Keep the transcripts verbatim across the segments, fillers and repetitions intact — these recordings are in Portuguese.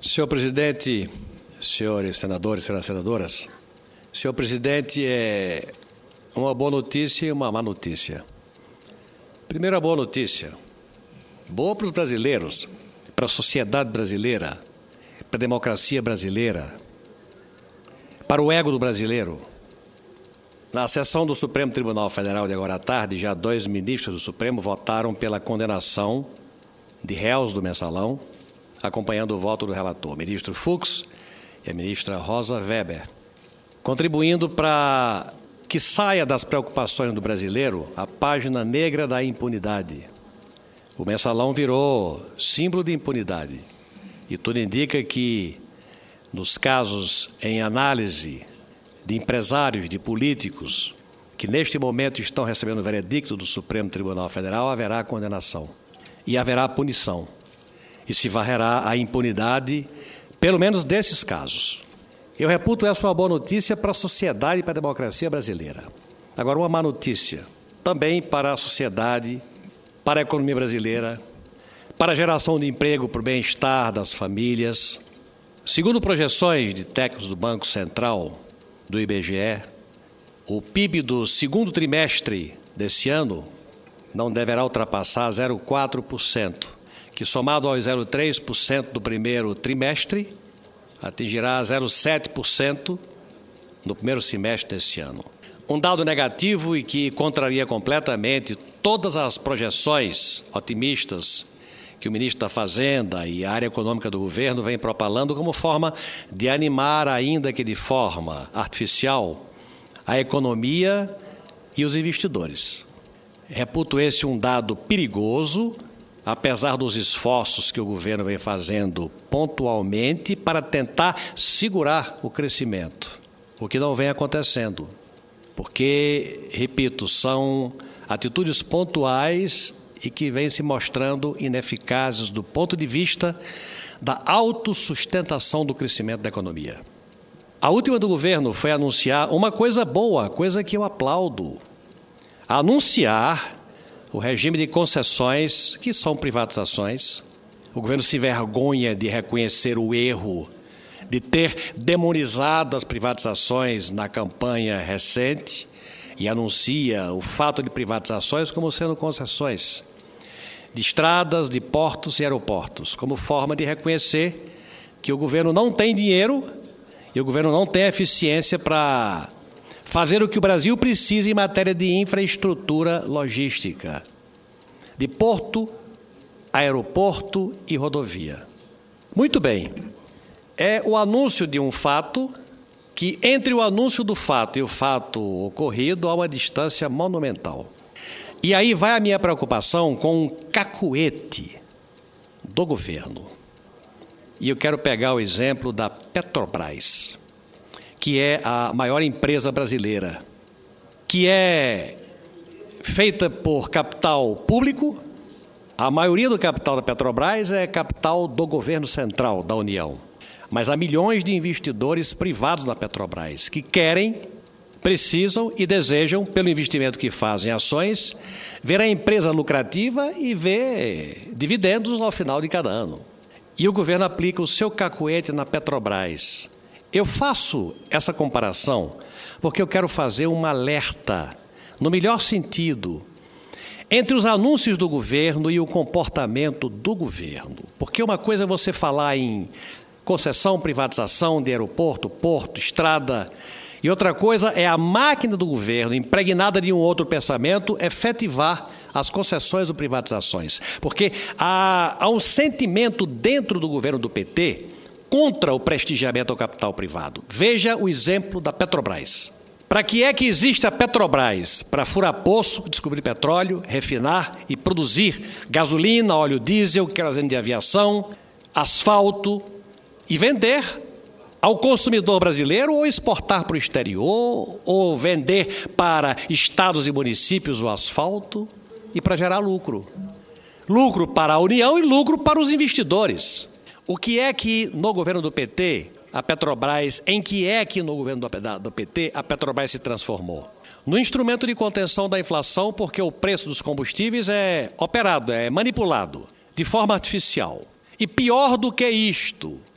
Senhor presidente, senhores senadores, senhoras senadoras, senhor presidente, é uma boa notícia e uma má notícia. Primeiro, a boa notícia. Boa para os brasileiros, para a sociedade brasileira, para a democracia brasileira, para o ego do brasileiro. Na sessão do Supremo Tribunal Federal de agora à tarde, já dois ministros do Supremo votaram pela condenação de réus do mensalão, acompanhando o voto do relator, o ministro Fux e a ministra Rosa Weber, contribuindo para que saia das preocupações do brasileiro a página negra da impunidade. O mensalão virou símbolo de impunidade e tudo indica que, nos casos em análise de empresários, de políticos, que neste momento estão recebendo o veredicto do Supremo Tribunal Federal, haverá condenação e haverá punição. E se varrerá a impunidade, pelo menos desses casos. Eu reputo essa uma boa notícia para a sociedade e para a democracia brasileira. Agora, uma má notícia também para a sociedade, para a economia brasileira, para a geração de emprego, para o bem-estar das famílias. Segundo projeções de técnicos do Banco Central, do I B G E, o P I B do segundo trimestre desse ano não deverá ultrapassar zero vírgula quatro por cento. que somado aos zero vírgula três por cento do primeiro trimestre, atingirá zero vírgula sete por cento no primeiro semestre deste ano. Um dado negativo e que contraria completamente todas as projeções otimistas que o ministro da Fazenda e a área econômica do governo vem propalando como forma de animar, ainda que de forma artificial, a economia e os investidores. Reputo esse um dado perigoso, apesar dos esforços que o governo vem fazendo pontualmente para tentar segurar o crescimento, o que não vem acontecendo, porque, repito, são atitudes pontuais e que vêm se mostrando ineficazes do ponto de vista da autossustentação do crescimento da economia. A última do governo foi anunciar uma coisa boa, coisa que eu aplaudo, anunciar o regime de concessões, que são privatizações. O governo se envergonha de reconhecer o erro, de ter demonizado as privatizações na campanha recente e anuncia o fato de privatizações como sendo concessões de estradas, de portos e aeroportos, como forma de reconhecer que o governo não tem dinheiro e o governo não tem eficiência para fazer o que o Brasil precisa em matéria de infraestrutura logística, de porto, aeroporto e rodovia. Muito bem, é o anúncio de um fato que, entre o anúncio do fato e o fato ocorrido, há uma distância monumental. E aí vai a minha preocupação com um cacuete do governo. E eu quero pegar o exemplo da Petrobras, que é a maior empresa brasileira, que é feita por capital público. A maioria do capital da Petrobras é capital do governo central, da União. Mas há milhões de investidores privados na Petrobras que querem, precisam e desejam, pelo investimento que fazem em ações, ver a empresa lucrativa e ver dividendos ao final de cada ano. E o governo aplica o seu cacuete na Petrobras. Eu faço essa comparação porque eu quero fazer um alerta, no melhor sentido, entre os anúncios do governo e o comportamento do governo. Porque uma coisa é você falar em concessão, privatização de aeroporto, porto, estrada, e outra coisa é a máquina do governo, impregnada de um outro pensamento, efetivar as concessões ou privatizações. Porque há, há um sentimento dentro do governo do P T contra o prestigiamento ao capital privado. Veja o exemplo da Petrobras. Para que é que existe a Petrobras? Para furar poço, descobrir petróleo, refinar e produzir gasolina, óleo diesel, querosene de aviação, asfalto e vender ao consumidor brasileiro ou exportar para o exterior ou vender para estados e municípios o asfalto e para gerar lucro. Lucro para a União e lucro para os investidores. O que é que no governo do P T, a Petrobras, em que é que no governo do P T a Petrobras se transformou? No instrumento de contenção da inflação, porque o preço dos combustíveis é operado, é manipulado de forma artificial. E pior do que isto,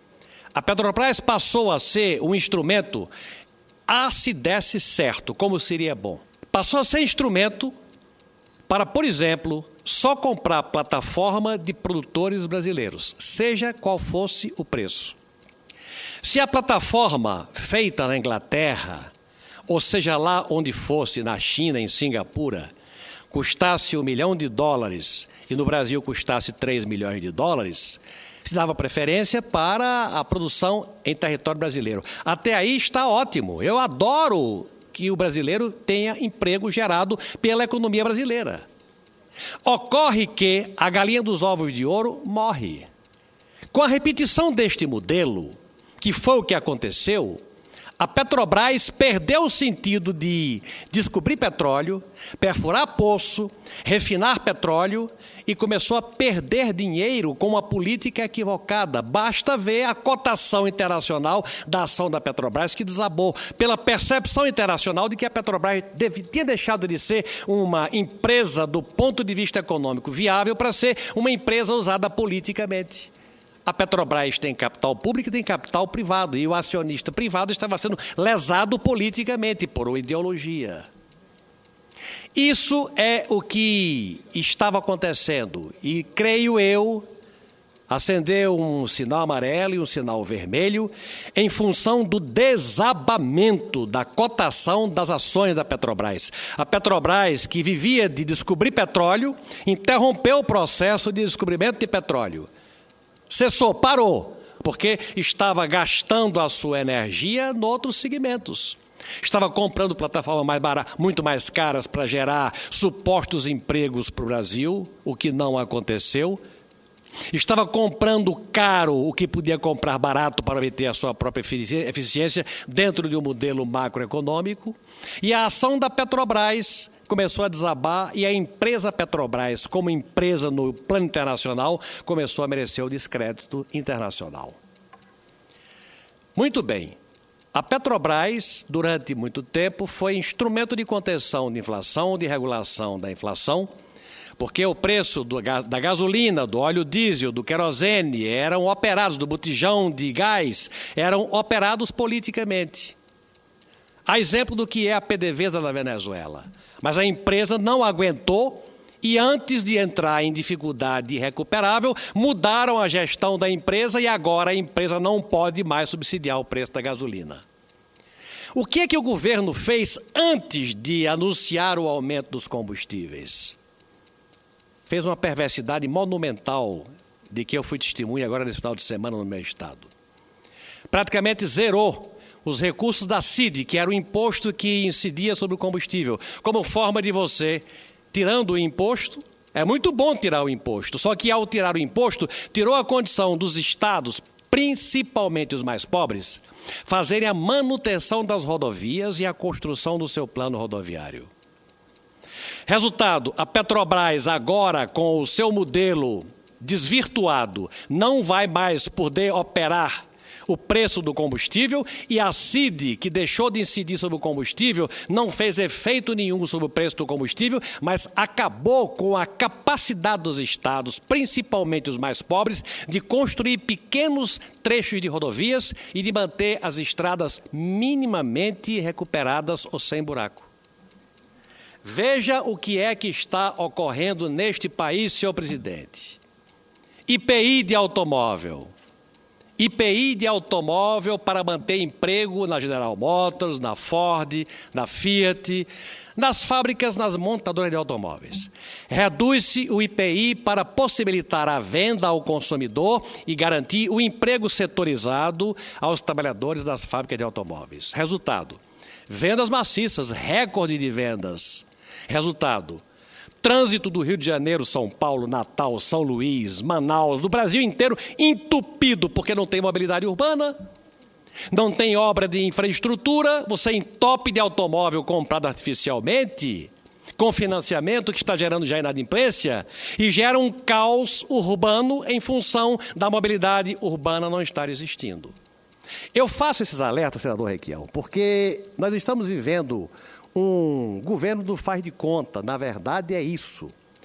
a Petrobras passou a ser um instrumento, a se desse certo, como seria bom. Passou a ser instrumento para, por exemplo, só comprar plataforma de produtores brasileiros, seja qual fosse o preço. Se a plataforma feita na Inglaterra, ou seja lá onde fosse, na China, em Singapura, custasse um milhão de dólares e no Brasil custasse três milhões de dólares, se dava preferência para a produção em território brasileiro. Até aí está ótimo. Eu adoro que o brasileiro tenha emprego gerado pela economia brasileira. Ocorre que a galinha dos ovos de ouro morre. Com a repetição deste modelo, que foi o que aconteceu, a Petrobras perdeu o sentido de descobrir petróleo, perfurar poço, refinar petróleo e começou a perder dinheiro com uma política equivocada. Basta ver a cotação internacional da ação da Petrobras que desabou, pela percepção internacional de que a Petrobras deve, tinha deixado de ser uma empresa do ponto de vista econômico viável para ser uma empresa usada politicamente. A Petrobras tem capital público e tem capital privado, e o acionista privado estava sendo lesado politicamente por uma ideologia. Isso é o que estava acontecendo, e creio eu, acendeu um sinal amarelo e um sinal vermelho em função do desabamento da cotação das ações da Petrobras. A Petrobras, que vivia de descobrir petróleo, interrompeu o processo de descobrimento de petróleo. Cessou, parou, porque estava gastando a sua energia em outros segmentos. Estava comprando plataformas mais baratas, muito mais caras para gerar supostos empregos para o Brasil, o que não aconteceu. Estava comprando caro o que podia comprar barato para obter a sua própria eficiência dentro de um modelo macroeconômico. E a ação da Petrobras começou a desabar e a empresa Petrobras, como empresa no plano internacional, começou a merecer o descrédito internacional. Muito bem. A Petrobras, durante muito tempo, foi instrumento de contenção de inflação, de regulação da inflação, porque o preço do, da gasolina, do óleo diesel, do querosene, eram operados, do botijão de gás, eram operados politicamente. A exemplo do que é a PDVSA da Venezuela. Mas a empresa não aguentou e, antes de entrar em dificuldade irrecuperável, mudaram a gestão da empresa e agora a empresa não pode mais subsidiar o preço da gasolina. O que é que o governo fez antes de anunciar o aumento dos combustíveis? Fez uma perversidade monumental de que eu fui testemunha agora nesse final de semana no meu estado. Praticamente zerou os recursos da C I D, que era o imposto que incidia sobre o combustível, como forma de você, tirando o imposto, é muito bom tirar o imposto, só que ao tirar o imposto, tirou a condição dos estados, principalmente os mais pobres, fazerem a manutenção das rodovias e a construção do seu plano rodoviário. Resultado, a Petrobras agora, com o seu modelo desvirtuado, não vai mais poder operar o preço do combustível, e a C I D, que deixou de incidir sobre o combustível, não fez efeito nenhum sobre o preço do combustível, mas acabou com a capacidade dos estados, principalmente os mais pobres, de construir pequenos trechos de rodovias e de manter as estradas minimamente recuperadas ou sem buraco. Veja o que é que está ocorrendo neste país, senhor presidente. I P I de automóvel. I P I de automóvel para manter emprego na General Motors, na Ford, na Fiat, nas fábricas, nas montadoras de automóveis. Reduz-se o I P I para possibilitar a venda ao consumidor e garantir o emprego setorizado aos trabalhadores das fábricas de automóveis. Resultado, vendas maciças, recorde de vendas. Resultado, trânsito do Rio de Janeiro, São Paulo, Natal, São Luís, Manaus, do Brasil inteiro, entupido, porque não tem mobilidade urbana, não tem obra de infraestrutura, você entope de automóvel comprado artificialmente, com financiamento que está gerando já inadimplência, e gera um caos urbano em função da mobilidade urbana não estar existindo. Eu faço esses alertas, senador Requião, porque nós estamos vivendo um governo do faz de conta. Na verdade é isso.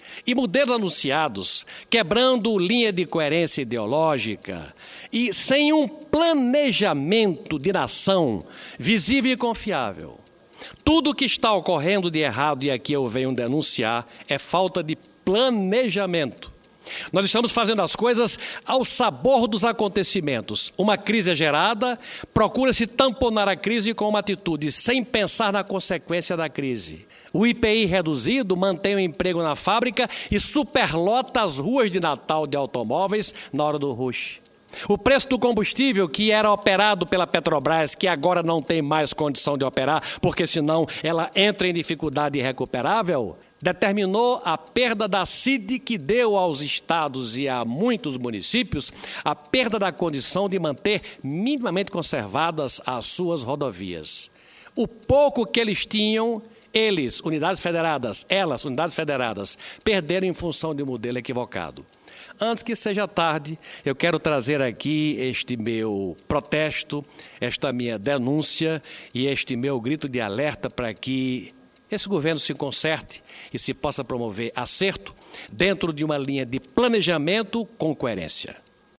e modelos anunciados, quebrando linha de coerência ideológica e sem um planejamento de nação visível e confiável. Tudo o que está ocorrendo de errado, e aqui eu venho denunciar, é falta de planejamento. Nós estamos fazendo as coisas ao sabor dos acontecimentos. Uma crise é gerada, procura-se tamponar a crise com uma atitude, sem pensar na consequência da crise. O I P I reduzido mantém o emprego na fábrica e superlota as ruas de Natal de automóveis na hora do rush. O preço do combustível, que era operado pela Petrobras, que agora não tem mais condição de operar, porque senão ela entra em dificuldade irrecuperável, determinou a perda da C I D, que deu aos estados e a muitos municípios a perda da condição de manter minimamente conservadas as suas rodovias. O pouco que eles tinham, eles, unidades federadas, elas, unidades federadas, perderam em função de um modelo equivocado. Antes que seja tarde, eu quero trazer aqui este meu protesto, esta minha denúncia e este meu grito de alerta para que esse governo se conserte e se possa promover acerto dentro de uma linha de planejamento com coerência.